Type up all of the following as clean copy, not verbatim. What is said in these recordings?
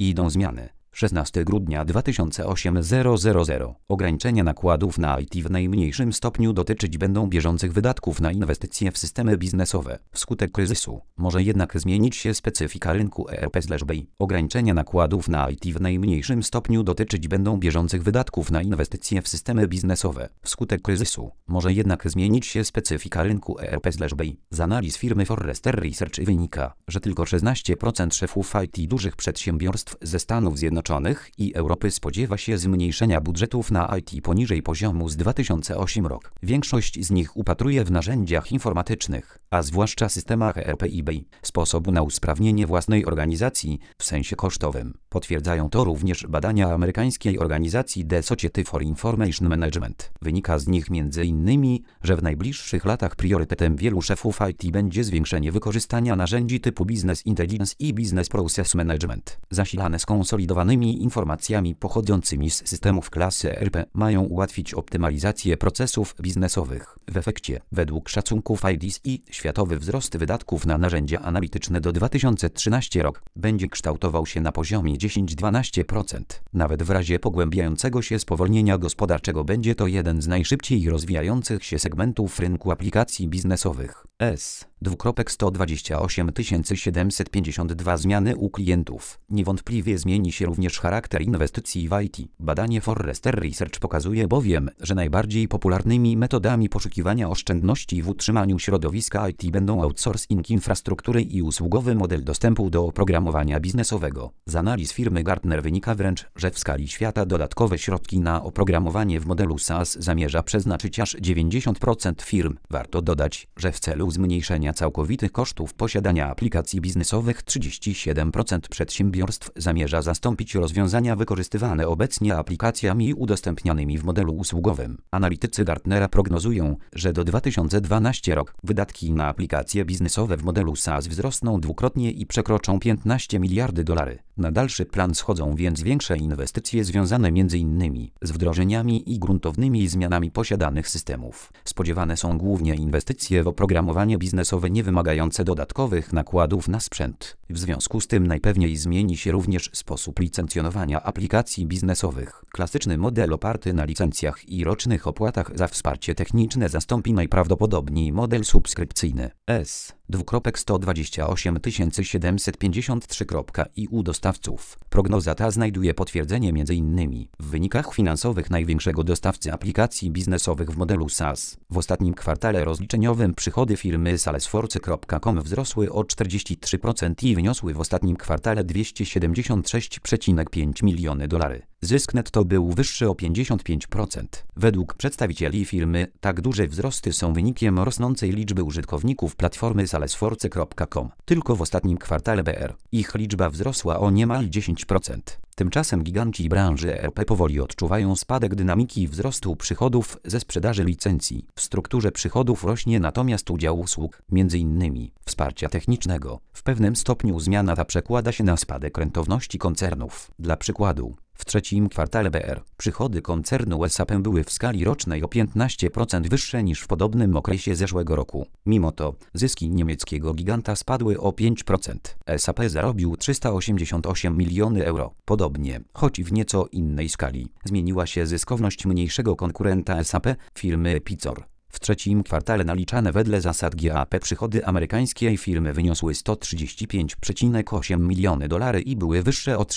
Idą zmiany. 16 grudnia 2008 Ograniczenia nakładów na IT w najmniejszym stopniu dotyczyć będą bieżących wydatków na inwestycje w systemy biznesowe. Wskutek kryzysu może jednak zmienić się specyfika rynku ERP/BI. Ograniczenia nakładów na IT w najmniejszym stopniu dotyczyć będą bieżących wydatków na inwestycje w systemy biznesowe. Wskutek kryzysu może jednak zmienić się specyfika rynku ERP/BI. Z analiz firmy Forrester Research wynika, że tylko 16% szefów IT dużych przedsiębiorstw ze Stanów Zjednoczonych i Europy spodziewa się zmniejszenia budżetów na IT poniżej poziomu z 2008 rok. Większość z nich upatruje w narzędziach informatycznych, a zwłaszcza systemach ERP i BI, sposobu na usprawnienie własnej organizacji w sensie kosztowym. Potwierdzają to również badania amerykańskiej organizacji The Society for Information Management. Wynika z nich m.in., że w najbliższych latach priorytetem wielu szefów IT będzie zwiększenie wykorzystania narzędzi typu Business Intelligence i Business Process Management. Zasilane skonsolidowanymi informacjami pochodzącymi z systemów klasy ERP mają ułatwić optymalizację procesów biznesowych. W efekcie, według szacunków IDC, światowy wzrost wydatków na narzędzia analityczne do 2013 rok będzie kształtował się na poziomie 10–12%. Nawet w razie pogłębiającego się spowolnienia gospodarczego będzie to jeden z najszybciej rozwijających się segmentów rynku aplikacji biznesowych. S.128 752 zmiany u klientów. Niewątpliwie zmieni się również charakter inwestycji w IT. Badanie Forrester Research pokazuje bowiem, że najbardziej popularnymi metodami poszukiwania oszczędności w utrzymaniu środowiska IT będą outsourcing infrastruktury i usługowy model dostępu do oprogramowania biznesowego. Z analiz firmy Gartner wynika wręcz, że w skali świata dodatkowe środki na oprogramowanie w modelu SaaS zamierza przeznaczyć aż 90% firm. Warto dodać, że w celu zmniejszenia całkowitych kosztów posiadania aplikacji biznesowych 37% przedsiębiorstw zamierza zastąpić rozwiązania wykorzystywane obecnie aplikacjami udostępnianymi w modelu usługowym. Analitycy Gartnera prognozują, że do 2012 rok wydatki na aplikacje biznesowe w modelu SaaS wzrosną dwukrotnie i przekroczą $15 miliardy. Na dalszy plan schodzą więc większe inwestycje związane m.in. z wdrożeniami i gruntownymi zmianami posiadanych systemów. Spodziewane są głównie inwestycje w oprogramowanie biznesowe niewymagające dodatkowych nakładów na sprzęt. W związku z tym najpewniej zmieni się również sposób licencjonowania aplikacji biznesowych. Klasyczny model oparty na licencjach i rocznych opłatach za wsparcie techniczne zastąpi najprawdopodobniej model subskrypcyjny. S.128 753.IU dostawców. Prognoza ta znajduje potwierdzenie m.in. w wynikach finansowych największego dostawcy aplikacji biznesowych w modelu SaaS. W ostatnim kwartale rozliczeniowym przychody firmy Salesforce.com wzrosły o 43% i wyniosły w ostatnim kwartale $276,5 miliony. Zysk netto był wyższy o 55%. Według przedstawicieli firmy tak duże wzrosty są wynikiem rosnącej liczby użytkowników platformy Salesforce.com. Tylko w ostatnim kwartale BR ich liczba wzrosła o niemal 10%. Tymczasem giganci branży ERP powoli odczuwają spadek dynamiki wzrostu przychodów ze sprzedaży licencji. W strukturze przychodów rośnie natomiast udział usług, m.in. wsparcia technicznego. W pewnym stopniu zmiana ta przekłada się na spadek rentowności koncernów. Dla przykładu, w trzecim kwartale BR przychody koncernu SAP były w skali rocznej o 15% wyższe niż w podobnym okresie zeszłego roku. Mimo to zyski niemieckiego giganta spadły o 5%. SAP zarobił 388 miliony euro. Podobnie, choć w nieco innej skali, zmieniła się zyskowność mniejszego konkurenta SAP, firmy Pizor. W trzecim kwartale naliczane wedle zasad GAAP przychody amerykańskiej firmy wyniosły $135,8 miliony i były wyższe o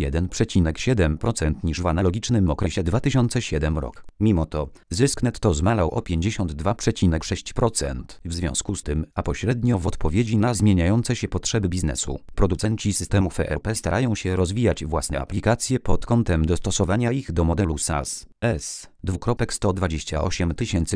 31,7% niż w analogicznym okresie 2007 rok. Mimo to zysk netto zmalał o 52,6%. W związku z tym, a pośrednio w odpowiedzi na zmieniające się potrzeby biznesu, producenci systemów ERP starają się rozwijać własne aplikacje pod kątem dostosowania ich do modelu SaaS. S.128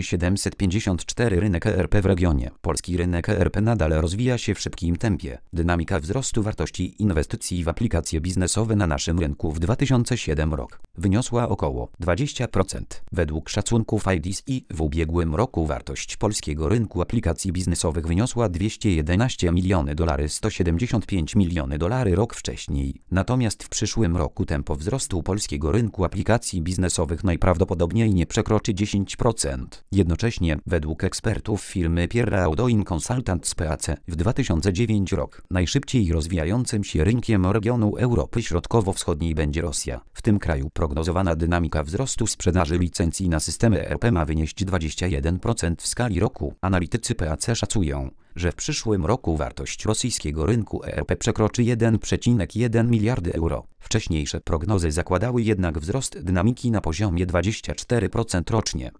754 Rynek ERP w regionie. Polski rynek ERP nadal rozwija się w szybkim tempie. Dynamika wzrostu wartości inwestycji w aplikacje biznesowe na naszym rynku w 2007 rok wyniosła około 20%. Według szacunków IDC w ubiegłym roku wartość polskiego rynku aplikacji biznesowych wyniosła $211 miliony, $175 miliony rok wcześniej. Natomiast w przyszłym roku tempo wzrostu polskiego rynku aplikacji biznesowych najprawdopodobniej najpóźniej nie przekroczy 10%. Jednocześnie, według ekspertów firmy Pierre Audouin Consultants PAC, w 2009 rok najszybciej rozwijającym się rynkiem regionu Europy Środkowo-Wschodniej będzie Rosja. W tym kraju prognozowana dynamika wzrostu sprzedaży licencji na systemy ERP ma wynieść 21% w skali roku. Analitycy PAC szacują, że w przyszłym roku wartość rosyjskiego rynku ERP przekroczy 1,1 miliardy euro. Wcześniejsze prognozy zakładały jednak wzrost dynamiki na poziomie 24% rocznie.